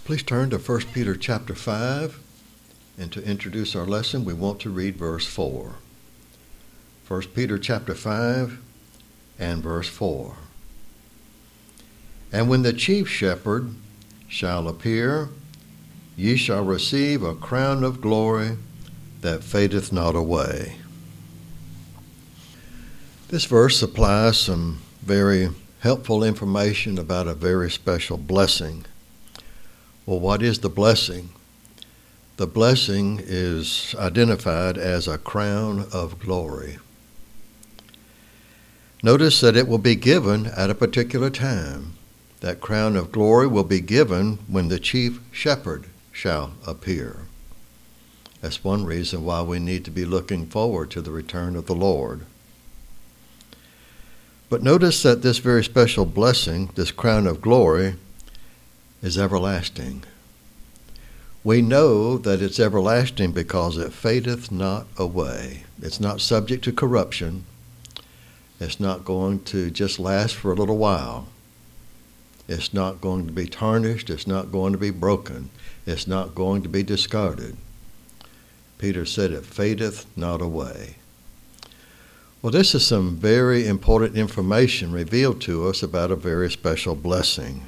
Please turn to 1 Peter chapter 5, and to introduce our lesson, we want to read verse 4. 1 Peter chapter 5 and verse 4. And when the chief shepherd shall appear, ye shall receive a crown of glory that fadeth not away. This verse supplies some very helpful information about a very special blessing. Well, what is the blessing? The blessing is identified as a crown of glory. Notice that it will be given at a particular time. That crown of glory will be given when the chief shepherd shall appear. That's one reason why we need to be looking forward to the return of the Lord. But notice that this very special blessing, this crown of glory, is everlasting. We know that it's everlasting because it fadeth not away. It's not subject to corruption. It's not going to just last for a little while. It's not going to be tarnished. It's not going to be broken. It's not going to be discarded. Peter said it fadeth not away. Well, this is some very important information revealed to us about a very special blessing.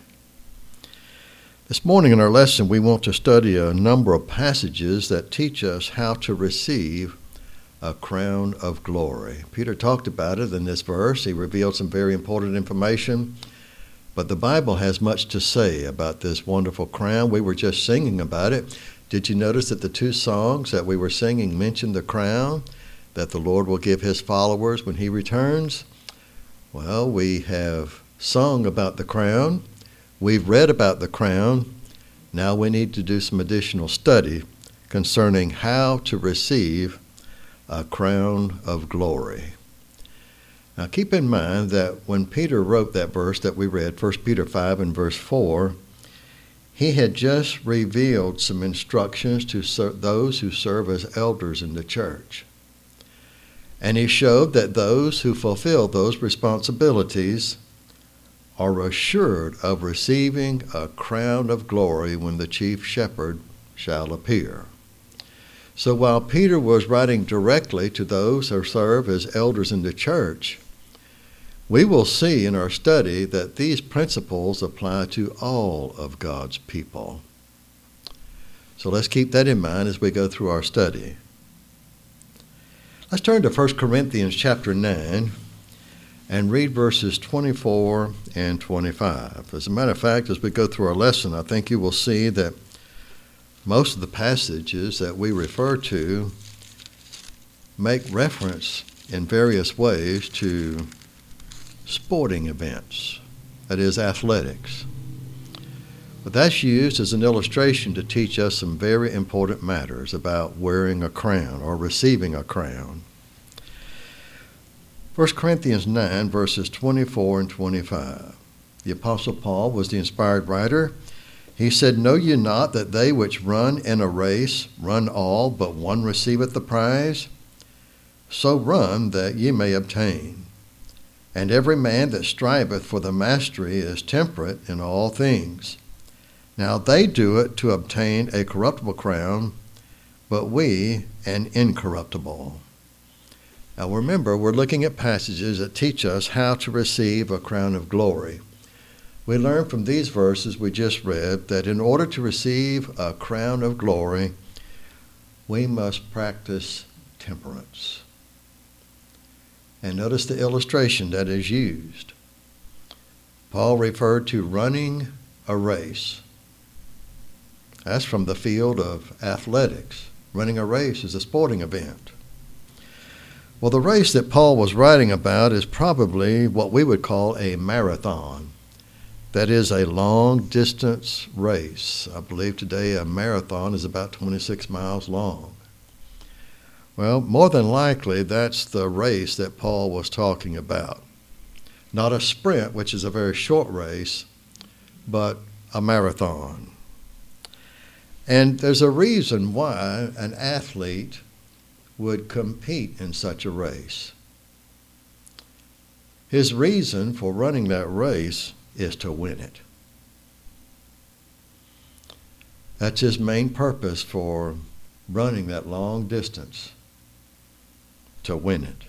This morning in our lesson, we want to study a number of passages that teach us how to receive a crown of glory. Peter talked about it in this verse. He revealed some very important information. But the Bible has much to say about this wonderful crown. We were just singing about it. Did you notice that the two songs that we were singing mentioned the crown that the Lord will give his followers when he returns? Well, we have sung about the crown. We've read about the crown. Now we need to do some additional study concerning how to receive a crown of glory. Now keep in mind that when Peter wrote that verse that we read, 1 Peter 5 and verse 4, he had just revealed some instructions to those who serve as elders in the church. And he showed that those who fulfill those responsibilities are assured of receiving a crown of glory when the chief shepherd shall appear. So while Peter was writing directly to those who serve as elders in the church, we will see in our study that these principles apply to all of God's people. So let's keep that in mind as we go through our study. Let's turn to 1 Corinthians chapter 9 and read verses 24 and 25. As a matter of fact, as we go through our lesson, I think you will see that most of the passages that we refer to make reference in various ways to sporting events, that is, athletics. But that's used as an illustration to teach us some very important matters about wearing a crown or receiving a crown. 1 Corinthians 9, verses 24 and 25. The Apostle Paul was the inspired writer. He said, Know ye not that they which run in a race run all, but one receiveth the prize? So run that ye may obtain. And every man that striveth for the mastery is temperate in all things. Now they do it to obtain a corruptible crown, but we an incorruptible. Now remember, we're looking at passages that teach us how to receive a crown of glory. We learn from these verses we just read that in order to receive a crown of glory, we must practice temperance. And notice the illustration that is used. Paul referred to running a race. That's from the field of athletics. Running a race is a sporting event. Well, the race that Paul was writing about is probably what we would call a marathon. That is a long-distance race. I believe today a marathon is about 26 miles long. Well, more than likely, that's the race that Paul was talking about. Not a sprint, which is a very short race, but a marathon. And there's a reason why an athlete would compete in such a race. His reason for running that race is to win it. That's his main purpose for running that long distance, to win it.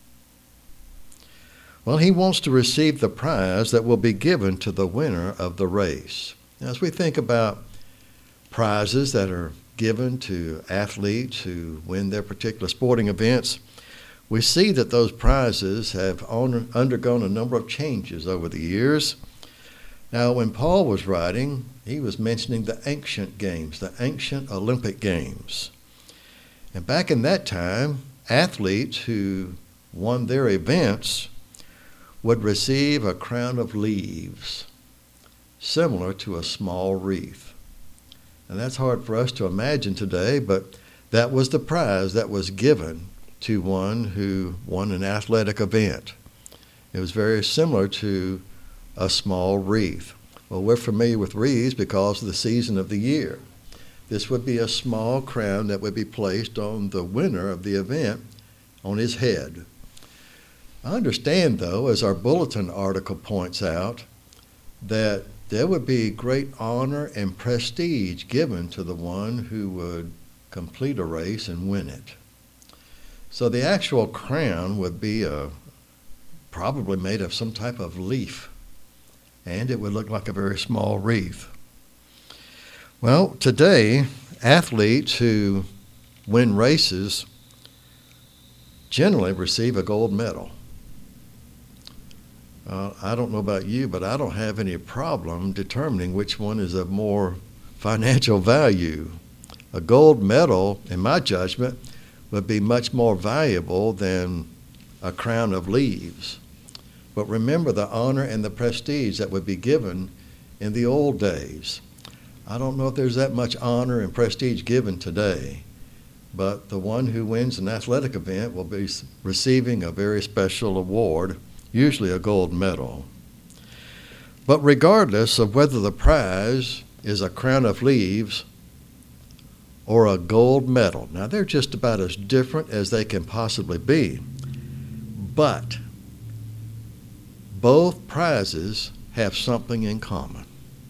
Well, he wants to receive the prize that will be given to the winner of the race. Now, as we think about prizes that are given to athletes who win their particular sporting events, we see that those prizes have undergone a number of changes over the years. Now, when Paul was writing, he was mentioning the ancient games, the ancient Olympic Games. And back in that time, athletes who won their events would receive a crown of leaves, similar to a small wreath. And that's hard for us to imagine today, but that was the prize that was given to one who won an athletic event. It was very similar to a small wreath. Well, we're familiar with wreaths because of the season of the year. This would be a small crown that would be placed on the winner of the event on his head. I understand, though, as our bulletin article points out, that there would be great honor and prestige given to the one who would complete a race and win it. So the actual crown would be probably made of some type of leaf, and it would look like a very small wreath. Well, today, athletes who win races generally receive a gold medal. I don't know about you, but I don't have any problem determining which one is of more financial value. A gold medal, in my judgment, would be much more valuable than a crown of leaves. But remember the honor and the prestige that would be given in the old days. I don't know if there's that much honor and prestige given today, but the one who wins an athletic event will be receiving a very special award, usually a gold medal. But regardless of whether the prize is a crown of leaves or a gold medal, now they're just about as different as they can possibly be, but both prizes have something in common.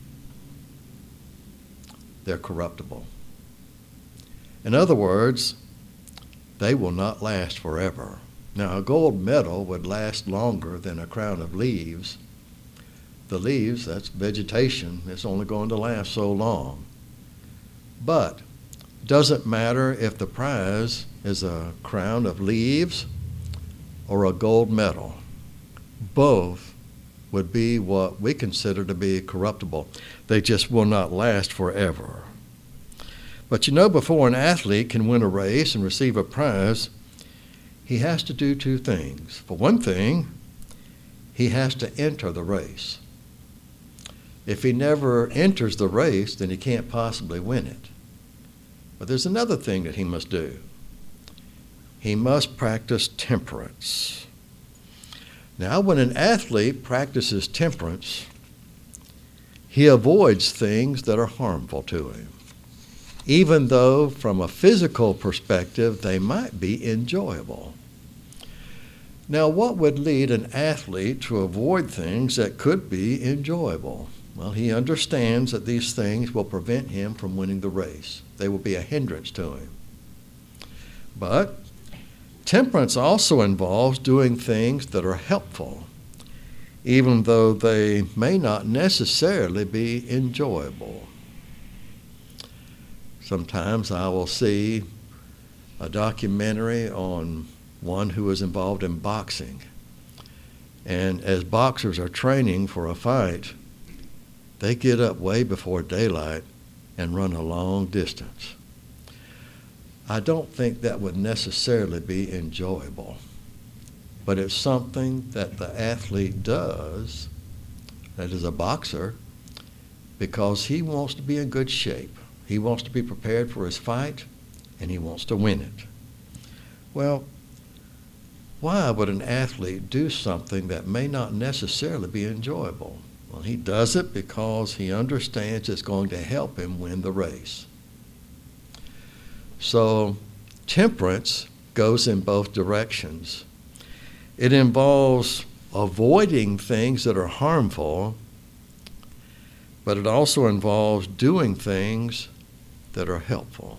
They're corruptible. In other words, they will not last forever. Now, a gold medal would last longer than a crown of leaves. The leaves, that's vegetation. It's only going to last so long. But it doesn't matter if the prize is a crown of leaves or a gold medal. Both would be what we consider to be corruptible. They just will not last forever. But you know, before an athlete can win a race and receive a prize, he has to do two things. For one thing, he has to enter the race. If he never enters the race, then he can't possibly win it. But there's another thing that he must do. He must practice temperance. Now, when an athlete practices temperance, he avoids things that are harmful to him, even though from a physical perspective they might be enjoyable. Now, what would lead an athlete to avoid things that could be enjoyable? Well, he understands that these things will prevent him from winning the race. They will be a hindrance to him. But temperance also involves doing things that are helpful, even though they may not necessarily be enjoyable. Sometimes I will see a documentary on one who is involved in boxing. And as boxers are training for a fight, they get up way before daylight and run a long distance. I don't think that would necessarily be enjoyable, but it's something that the athlete does, that is a boxer, because he wants to be in good shape. He wants to be prepared for his fight, and he wants to win it. Well, why would an athlete do something that may not necessarily be enjoyable? Well, he does it because he understands it's going to help him win the race. So temperance goes in both directions. It involves avoiding things that are harmful, but it also involves doing things that are helpful.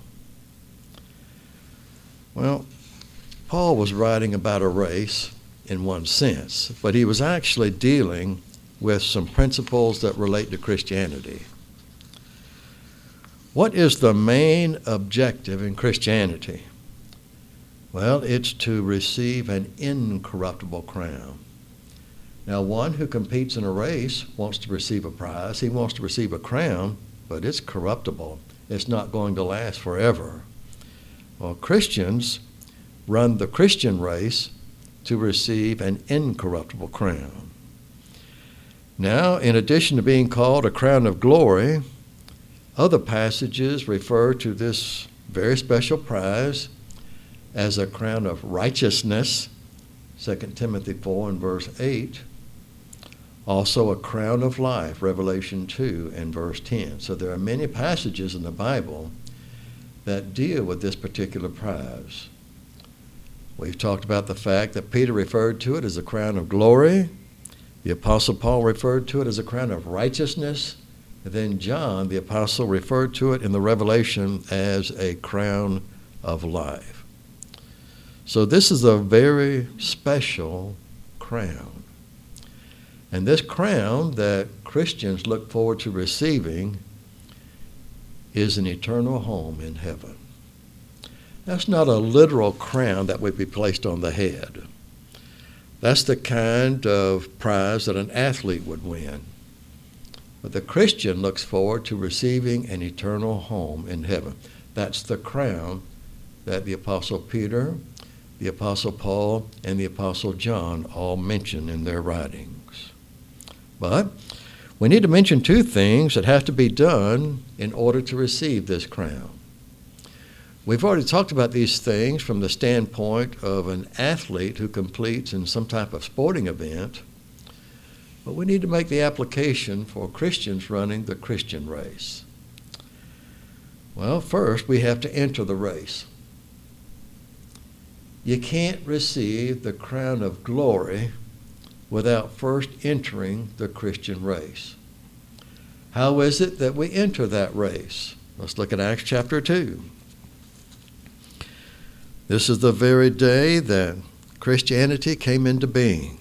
Well, Paul was writing about a race in one sense, but he was actually dealing with some principles that relate to Christianity. What is the main objective in Christianity? Well, it's to receive an incorruptible crown. Now, one who competes in a race wants to receive a prize. He wants to receive a crown, but it's corruptible. It's not going to last forever. Well, Christians run the Christian race to receive an incorruptible crown. Now, in addition to being called a crown of glory, other passages refer to this very special prize as a crown of righteousness, 2 Timothy 4 and verse 8. Also a crown of life, Revelation 2 and verse 10. So there are many passages in the Bible that deal with this particular prize. We've talked about the fact that Peter referred to it as a crown of glory. The Apostle Paul referred to it as a crown of righteousness. And then John, the Apostle, referred to it in the Revelation as a crown of life. So this is a very special crown. And this crown that Christians look forward to receiving is an eternal home in heaven. That's not a literal crown that would be placed on the head. That's the kind of prize that an athlete would win. But the Christian looks forward to receiving an eternal home in heaven. That's the crown that the Apostle Peter, the Apostle Paul, and the Apostle John all mention in their writings. But we need to mention two things that have to be done in order to receive this crown. We've already talked about these things from the standpoint of an athlete who completes in some type of sporting event, but we need to make the application for Christians running the Christian race. Well, first, we have to enter the race. You can't receive the crown of glory without first entering the Christian race. How is it that we enter that race? Let's look at Acts chapter 2. This is the very day that Christianity came into being.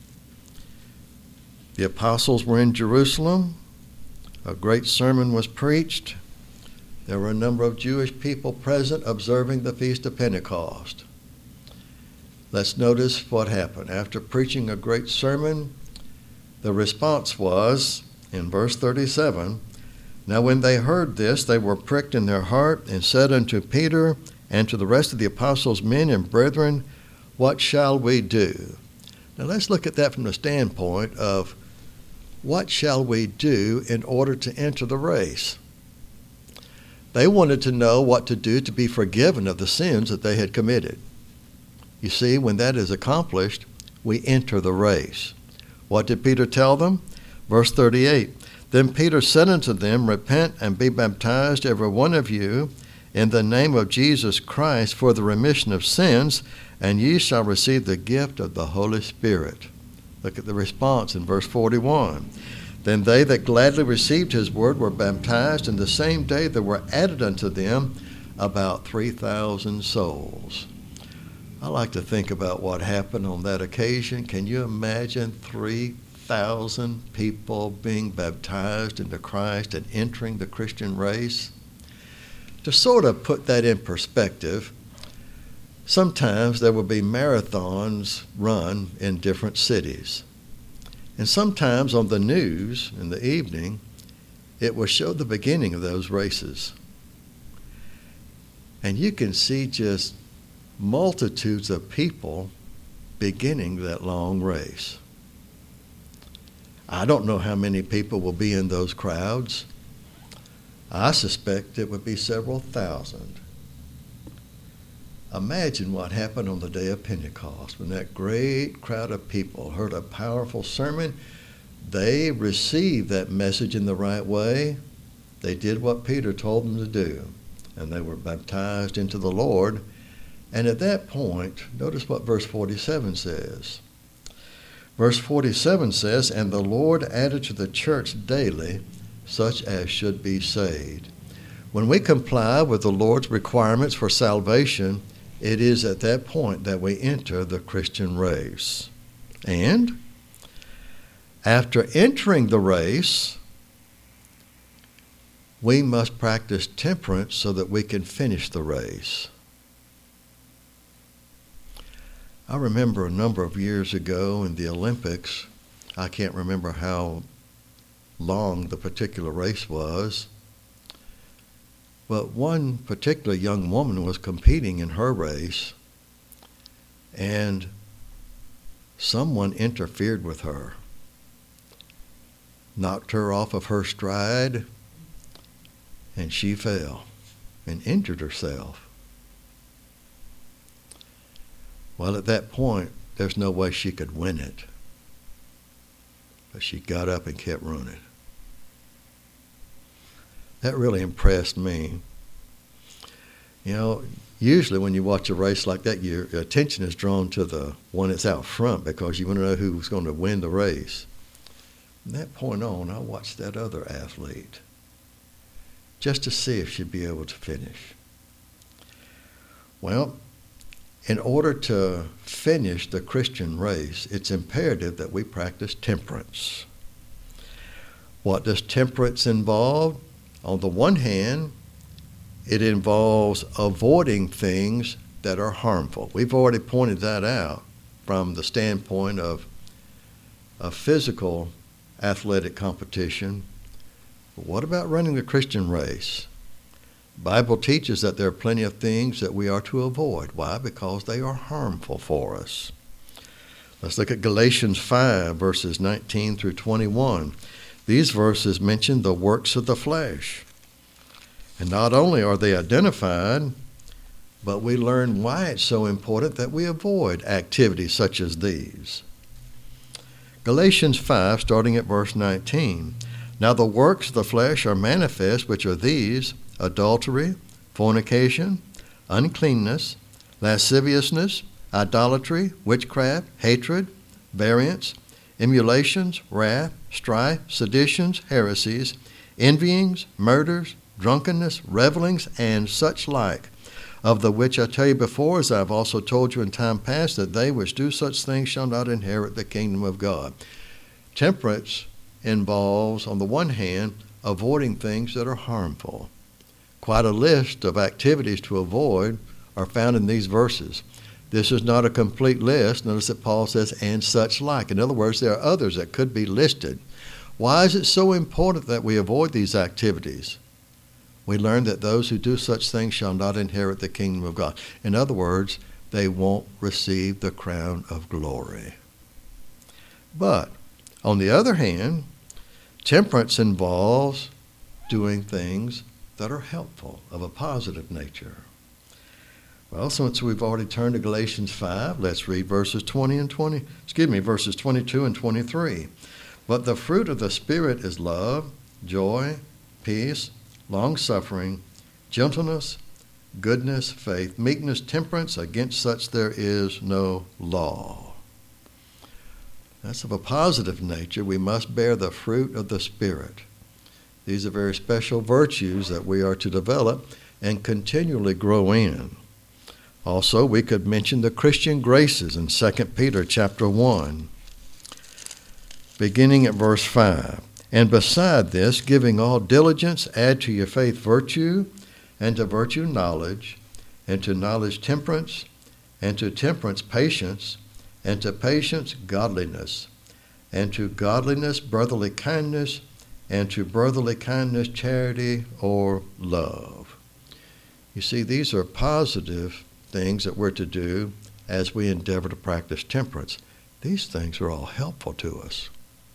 The apostles were in Jerusalem. A great sermon was preached. There were a number of Jewish people present observing the Feast of Pentecost. Let's notice what happened. After preaching a great sermon, the response was, in verse 37, "Now when they heard this, they were pricked in their heart and said unto Peter and to the rest of the apostles, Men and brethren, what shall we do?" Now let's look at that from the standpoint of what shall we do in order to enter the race? They wanted to know what to do to be forgiven of the sins that they had committed. You see, when that is accomplished, we enter the race. What did Peter tell them? Verse 38, "Then Peter said unto them, Repent and be baptized every one of you in the name of Jesus Christ for the remission of sins, and ye shall receive the gift of the Holy Spirit." Look at the response in verse 41. "Then they that gladly received his word were baptized, and the same day there were added unto them about 3,000 souls." I like to think about what happened on that occasion. Can you imagine 3,000 people being baptized into Christ and entering the Christian race? To sort of put that in perspective, sometimes there will be marathons run in different cities. And sometimes on the news in the evening, it will show the beginning of those races. And you can see just multitudes of people beginning that long race. I don't know how many people will be in those crowds. I suspect it would be several thousand. Imagine what happened on the day of Pentecost when that great crowd of people heard a powerful sermon. They received that message in the right way. They did what Peter told them to do, and they were baptized into the Lord. And at that point, notice what verse 47 says. Verse 47 says, "And the Lord added to the church daily such as should be saved." When we comply with the Lord's requirements for salvation, it is at that point that we enter the Christian race. And after entering the race, we must practice temperance so that we can finish the race. I remember a number of years ago in the Olympics, I can't remember how long the particular race was, but one particular young woman was competing in her race, and someone interfered with her, knocked her off of her stride, and she fell and injured herself. Well, at that point, there's no way she could win it. But she got up and kept running. That really impressed me. You know, usually when you watch a race like that, your attention is drawn to the one that's out front because you want to know who's going to win the race. From that point on, I watched that other athlete just to see if she'd be able to finish. Well, in order to finish the Christian race, it's imperative that we practice temperance. What does temperance involve? On the one hand, it involves avoiding things that are harmful. We've already pointed that out from the standpoint of a physical athletic competition. But what about running the Christian race? The Bible teaches that there are plenty of things that we are to avoid. Why? Because they are harmful for us. Let's look at Galatians 5, verses 19 through 21. These verses mention the works of the flesh. And not only are they identified, but we learn why it's so important that we avoid activities such as these. Galatians 5, starting at verse 19. Now the works of the flesh are manifest, which are these: adultery, fornication, uncleanness, lasciviousness, idolatry, witchcraft, hatred, variance, emulations, wrath, strife, seditions, heresies, envyings, murders, drunkenness, revelings, and such like, of the which I tell you before, as I have also told you in time past, that they which do such things shall not inherit the kingdom of God. Temperance involves, on the one hand, avoiding things that are harmful. Quite a list of activities to avoid are found in these verses. This is not a complete list. Notice that Paul says, and such like. In other words, there are others that could be listed. Why is it so important that we avoid these activities? We learn that those who do such things shall not inherit the kingdom of God. In other words, they won't receive the crown of glory. But, on the other hand, temperance involves doing things that are helpful, of a positive nature. Well, since we've already turned to Galatians 5, let's read verses 22 and 23. But the fruit of the Spirit is love, joy, peace, long-suffering, gentleness, goodness, faith, meekness, temperance. Against such there is no law. That's of a positive nature. We must bear the fruit of the Spirit. These are very special virtues that we are to develop and continually grow in. Also, we could mention the Christian graces in 2 Peter chapter 1, beginning at verse 5. And beside this, giving all diligence, add to your faith virtue, and to virtue knowledge, and to knowledge temperance, and to temperance patience, and to patience godliness, and to godliness brotherly kindness, and to brotherly kindness charity or love. You see, these are positive things that we're to do as we endeavor to practice temperance. These things are all helpful to us.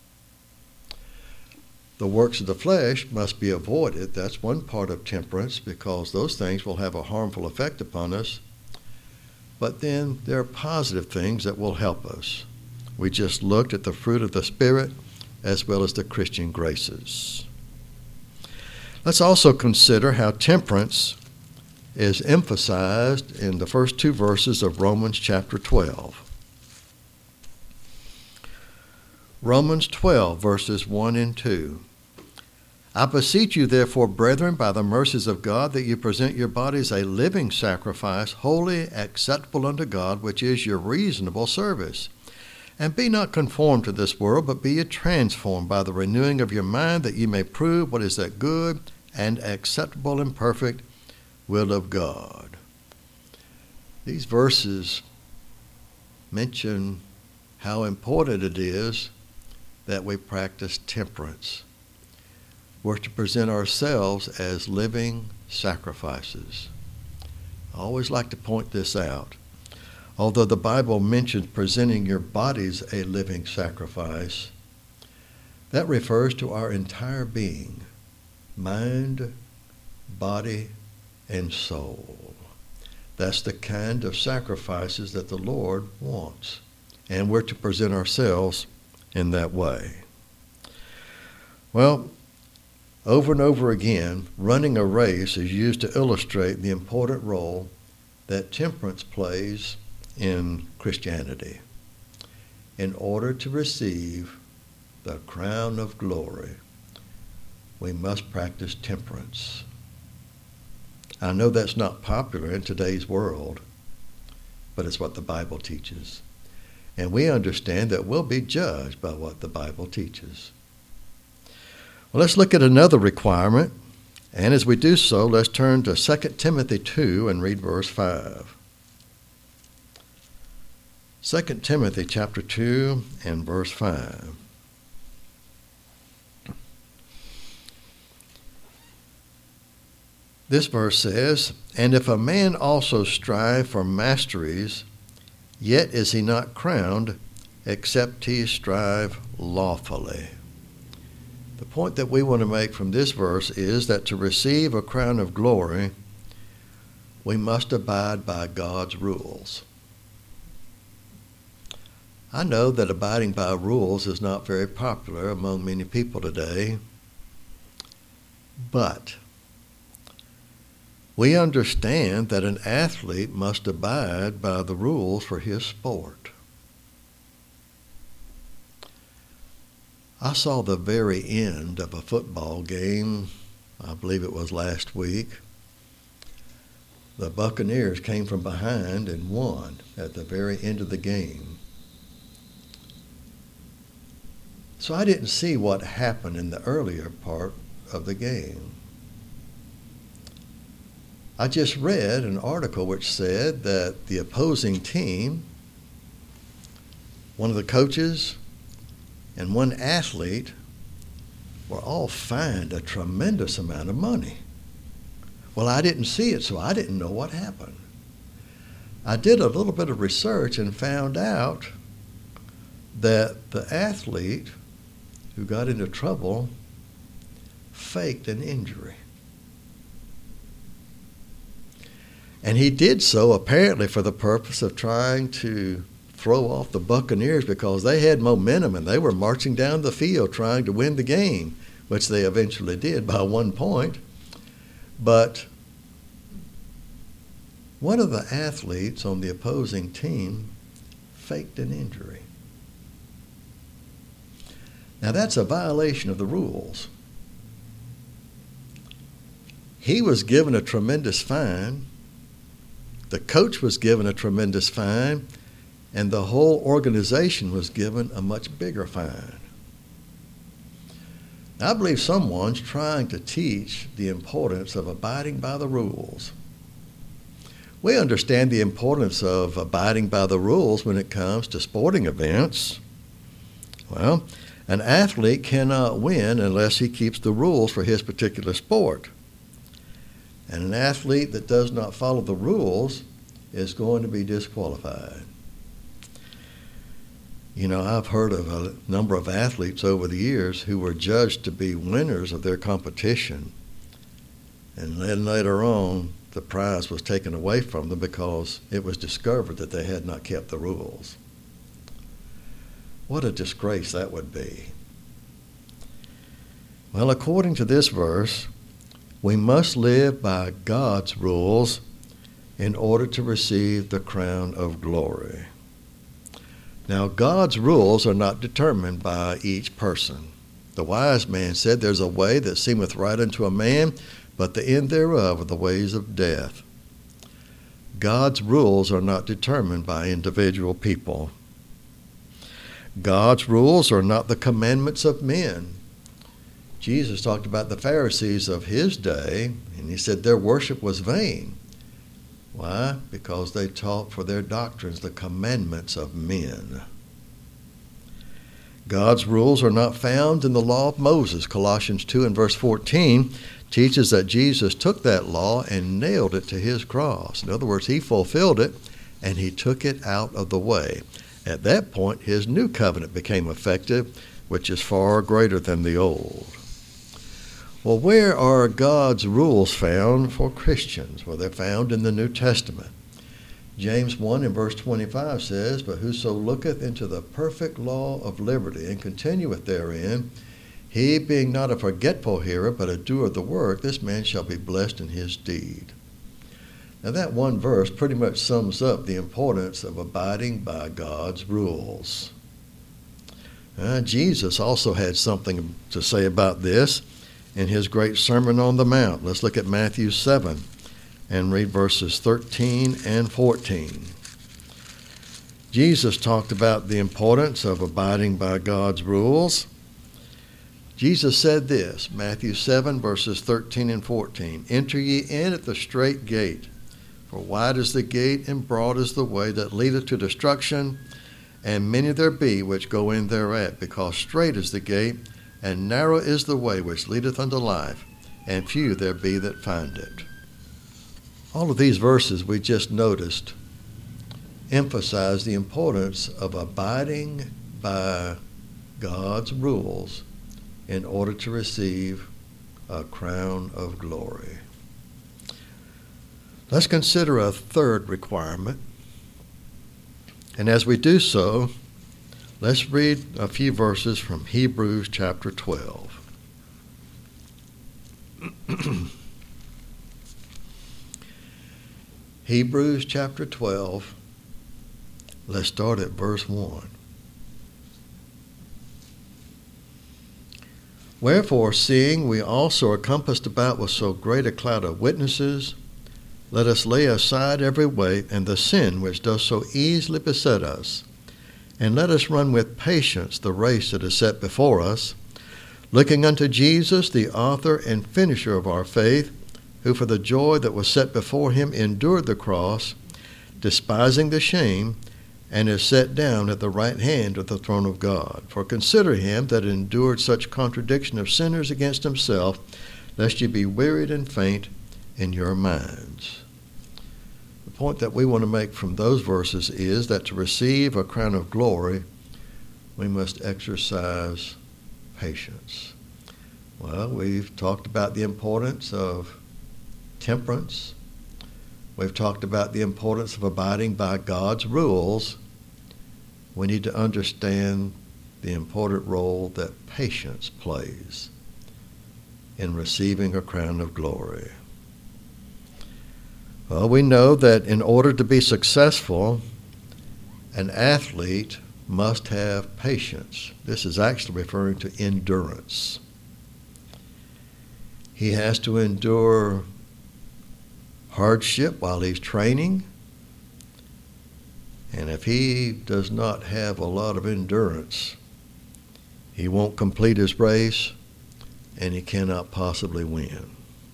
The works of the flesh must be avoided. That's one part of temperance, because those things will have a harmful effect upon us. But then there are positive things that will help us. We just looked at the fruit of the Spirit as well as the Christian graces. Let's also consider how temperance is emphasized in the first two verses of Romans chapter 12. Romans 12, verses 1 and 2. I beseech you, therefore, brethren, by the mercies of God, that you present your bodies a living sacrifice, holy, acceptable unto God, which is your reasonable service. And be not conformed to this world, but be ye transformed by the renewing of your mind, that ye may prove what is that good and acceptable and perfect will of God. These verses mention how important it is that we practice temperance. We're to present ourselves as living sacrifices. I always like to point this out. Although the Bible mentions presenting your bodies a living sacrifice, that refers to our entire being, mind, body, and soul. That's the kind of sacrifices that the Lord wants, and we're to present ourselves in that way. Well, over and over again, running a race is used to illustrate the important role that temperance plays in Christianity. In order to receive the crown of glory, we must practice temperance. I know that's not popular in today's world, but it's what the Bible teaches. And we understand that we'll be judged by what the Bible teaches. Well, let's look at another requirement. And as we do so, let's turn to 2 Timothy 2 and read verse 5. 2 Timothy chapter 2 and verse 5. This verse says, "And if a man also strive for masteries, yet is he not crowned, except he strive lawfully." The point that we want to make from this verse is that to receive a crown of glory, we must abide by God's rules. I know that abiding by rules is not very popular among many people today, but we understand that an athlete must abide by the rules for his sport. I saw the very end of a football game, I believe it was last week. The Buccaneers came from behind and won at the very end of the game. So I didn't see what happened in the earlier part of the game. I just read an article which said that the opposing team, one of the coaches, and one athlete were all fined a tremendous amount of money. Well, I didn't see it, so I didn't know what happened. I did a little bit of research and found out that the athlete who got into trouble faked an injury. And he did so apparently for the purpose of trying to throw off the Buccaneers, because they had momentum and they were marching down the field trying to win the game, which they eventually did by 1 point. But one of the athletes on the opposing team faked an injury. Now that's a violation of the rules. He was given a tremendous fine. The coach was given a tremendous fine. And the whole organization was given a much bigger fine. I believe someone's trying to teach the importance of abiding by the rules. We understand the importance of abiding by the rules when it comes to sporting events. Well, an athlete cannot win unless he keeps the rules for his particular sport. And an athlete that does not follow the rules is going to be disqualified. You know, I've heard of a number of athletes over the years who were judged to be winners of their competition. And then later on, the prize was taken away from them because it was discovered that they had not kept the rules. What a disgrace that would be. Well, according to this verse, we must live by God's rules in order to receive the crown of glory. Now, God's rules are not determined by each person. The wise man said, "There's a way that seemeth right unto a man, but the end thereof are the ways of death." God's rules are not determined by individual people. God's rules are not the commandments of men. Jesus talked about the Pharisees of his day, and he said their worship was vain. Why? Because they taught for their doctrines the commandments of men. God's rules are not found in the law of Moses. Colossians 2 and verse 14 teaches that Jesus took that law and nailed it to his cross. In other words, he fulfilled it and he took it out of the way. At that point, his new covenant became effective, which is far greater than the old. Well, where are God's rules found for Christians? Well, they're found in the New Testament. James 1 and verse 25 says, "But whoso looketh into the perfect law of liberty and continueth therein, he being not a forgetful hearer, but a doer of the work, this man shall be blessed in his deed." Now that one verse pretty much sums up the importance of abiding by God's rules. Jesus also had something to say about this in his great Sermon on the Mount. Let's look at Matthew 7 and read verses 13 and 14. Jesus talked about the importance of abiding by God's rules. Jesus said this, Matthew 7 verses 13 and 14, "Enter ye in at the strait gate, for wide is the gate and broad is the way that leadeth to destruction, and many there be which go in thereat, because strait is the gate, and narrow is the way which leadeth unto life, and few there be that find it." All of these verses we just noticed emphasize the importance of abiding by God's rules in order to receive a crown of glory. Let's consider a third requirement. And as we do so, let's read a few verses from Hebrews chapter 12. Hebrews chapter 12, let's start at verse 1. "Wherefore, seeing we also are compassed about with so great a cloud of witnesses, let us lay aside every weight and the sin which does so easily beset us, and let us run with patience the race that is set before us, looking unto Jesus, the author and finisher of our faith, who for the joy that was set before him endured the cross, despising the shame, and is set down at the right hand of the throne of God. For consider him that endured such contradiction of sinners against himself, lest ye be wearied and faint in your minds." The point that we want to make from those verses is that to receive a crown of glory, we must exercise patience. Well, we've talked about the importance of temperance. We've talked about the importance of abiding by God's rules. We need to understand the important role that patience plays in receiving a crown of glory. Well, we know that in order to be successful, an athlete must have patience. This is actually referring to endurance. He has to endure hardship while he's training. And if he does not have a lot of endurance, he won't complete his race and he cannot possibly win.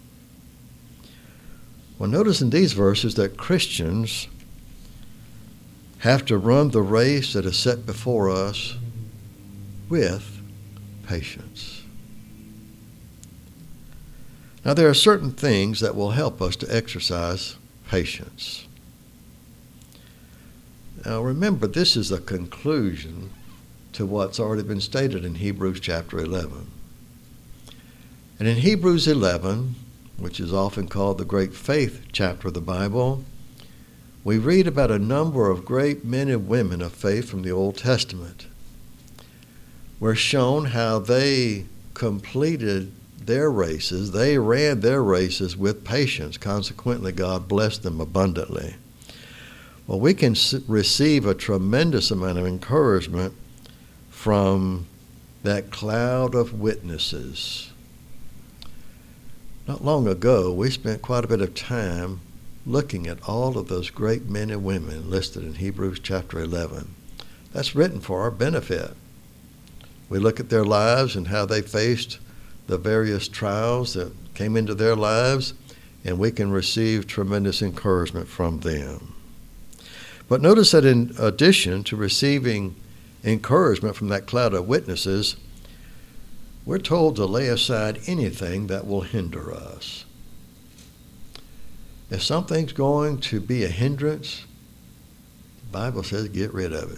Well, notice in these verses that Christians have to run the race that is set before us with patience. Now, there are certain things that will help us to exercise patience. Now, remember, this is a conclusion to what's already been stated in Hebrews chapter 11. And in Hebrews 11, which is often called the great faith chapter of the Bible, we read about a number of great men and women of faith from the Old Testament. We're shown how they completed their races. They ran their races with patience. Consequently, God blessed them abundantly. Well, we can receive a tremendous amount of encouragement from that cloud of witnesses. Not long ago, we spent quite a bit of time looking at all of those great men and women listed in Hebrews chapter 11. That's written for our benefit. We look at their lives and how they faced the various trials that came into their lives, and we can receive tremendous encouragement from them. But notice that in addition to receiving encouragement from that cloud of witnesses, we're told to lay aside anything that will hinder us. If something's going to be a hindrance, the Bible says get rid of it.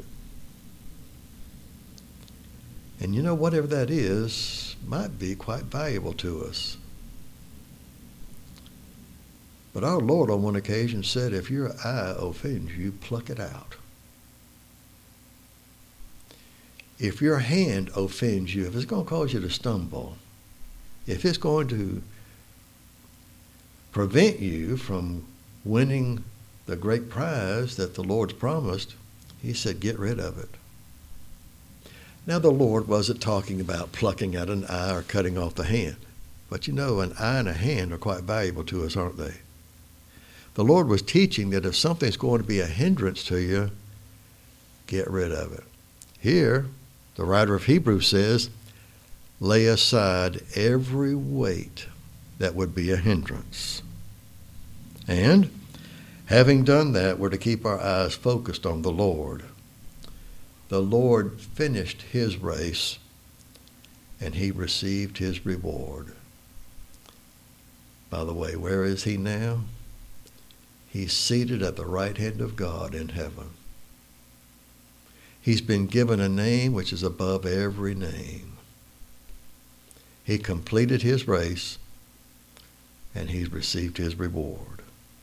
And you know, whatever that is might be quite valuable to us. But our Lord on one occasion said, if your eye offends you, pluck it out. If your hand offends you, if it's going to cause you to stumble, if it's going to prevent you from winning the great prize that the Lord's promised, he said, get rid of it. Now, the Lord wasn't talking about plucking out an eye or cutting off the hand. But you know, an eye and a hand are quite valuable to us, aren't they? The Lord was teaching that if something's going to be a hindrance to you, get rid of it. Here, the writer of Hebrews says, lay aside every weight that would be a hindrance. And having done that, we're to keep our eyes focused on the Lord. The Lord finished his race, and he received his reward. By the way, where is he now? He's seated at the right hand of God in heaven. He's been given a name which is above every name. He completed his race, and he's received his reward.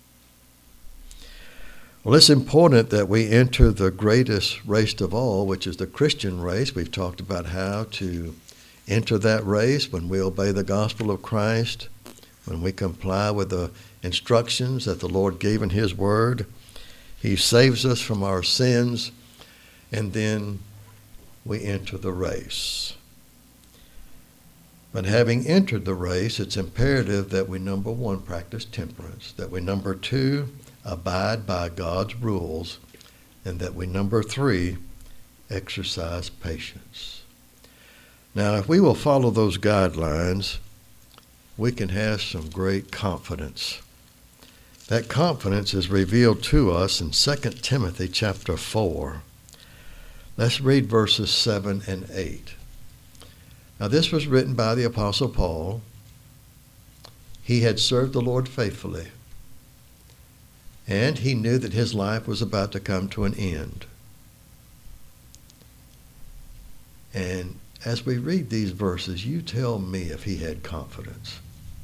Well, it's important that we enter the greatest race of all, which is the Christian race. We've talked about how to enter that race when we obey the gospel of Christ, when we comply with the instructions that the Lord gave in his word. He saves us from our sins, and then we enter the race. But having entered the race, it's imperative that we, number one, practice temperance, that we, number two, abide by God's rules, and that we, number three, exercise patience. Now, if we will follow those guidelines, we can have some great confidence. That confidence is revealed to us in 2 Timothy chapter 4. Let's read verses 7 and 8. Now, this was written by the Apostle Paul. He had served the Lord faithfully, and he knew that his life was about to come to an end. And as we read these verses, you tell me if he had confidence.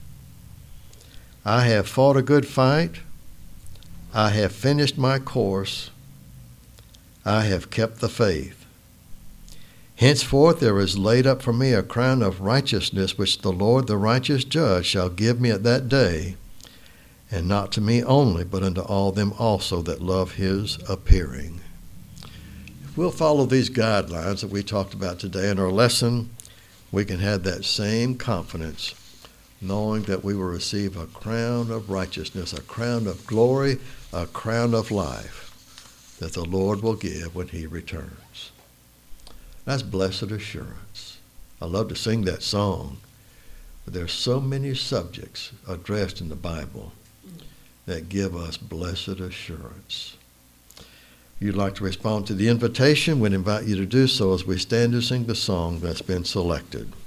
I have fought a good fight. I have finished my course. I have kept the faith. Henceforth there is laid up for me a crown of righteousness, which the Lord, the righteous judge, shall give me at that day, and not to me only, but unto all them also that love his appearing. If we'll follow these guidelines that we talked about today in our lesson, we can have that same confidence, knowing that we will receive a crown of righteousness, a crown of glory, a crown of life that the Lord will give when he returns. That's blessed assurance. I love to sing that song, but there's so many subjects addressed in the Bible that give us blessed assurance. If you'd like to respond to the invitation, we'd invite you to do so as we stand to sing the song that's been selected.